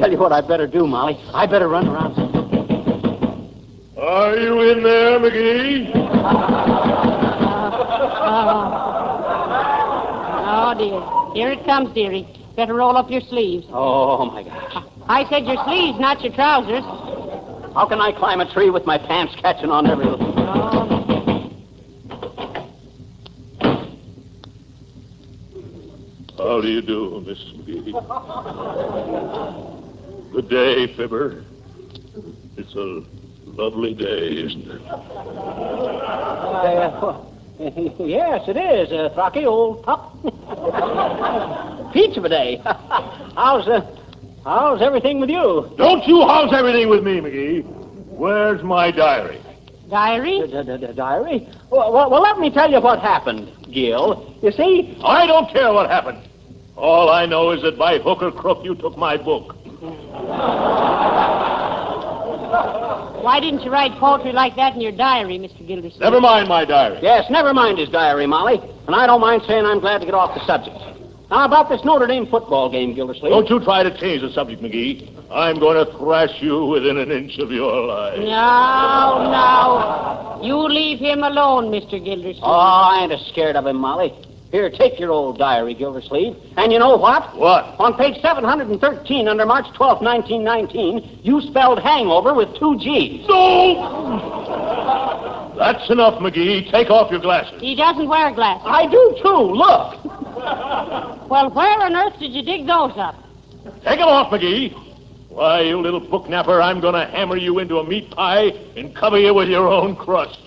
tell you what I better do, Molly. I better run around some... Are you in there, McGee? Oh, dear. Here it comes, dearie. Better roll up your sleeves. Oh, my gosh. I said your sleeves, not your trousers. How can I climb a tree with my pants catching on every little... Oh. How do you do, Miss McGee? Good day, Fibber. It's a lovely day, isn't it? Yes, it is, Rocky, old pup. Peach of a day. How's everything with you? Don't you how's everything with me, McGee. Where's my diary? Diary? Diary? Well, let me tell you what happened, Gil. You see... I don't care what happened. All I know is that by hook or crook you took my book. Why didn't you write poetry like that in your diary, Mr. Gildersleeve? Never mind my diary. Yes, never mind his diary, Molly. And I don't mind saying I'm glad to get off the subject. Now, about this Notre Dame football game, Gildersleeve. Don't you try to change the subject, McGee. I'm going to thrash you within an inch of your life. No. You leave him alone, Mr. Gildersleeve. Oh, I ain't scared of him, Molly. Here, take your old diary, Gildersleeve. And you know what? What? On page 713, under March 12th, 1919, you spelled hangover with 2 G's. No! That's enough, McGee. Take off your glasses. He doesn't wear glasses. I do, too. Look. Well, where on earth did you dig those up? Take them off, McGee. Why, you little book napper, I'm going to hammer you into a meat pie and cover you with your own crust.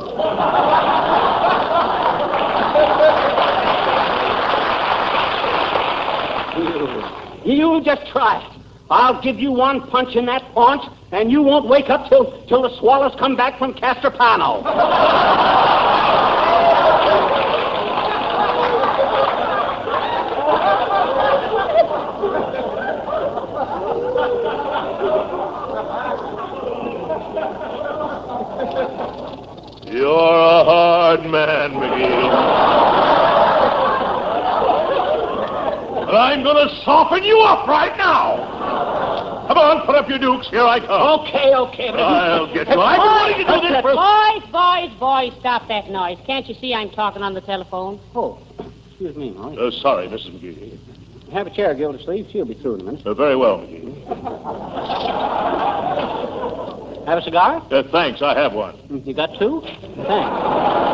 You just try it. I'll give you one punch in that paunch, and you won't wake up till the swallows come back from Castropano. You're a hard man, McGee. But I'm going to soften you up right now. Come on, put up your dukes. Here I come. Okay. But I'll get you. I've been wanting to do this for... Boys, stop that noise. Can't you see I'm talking on the telephone? Oh, excuse me, Molly. Sorry, Mrs. McGee. Have a chair, Gildersleeve. She'll be through in a minute. Very well, McGee. Have a cigar? Thanks, I have one. You got 2? Thanks.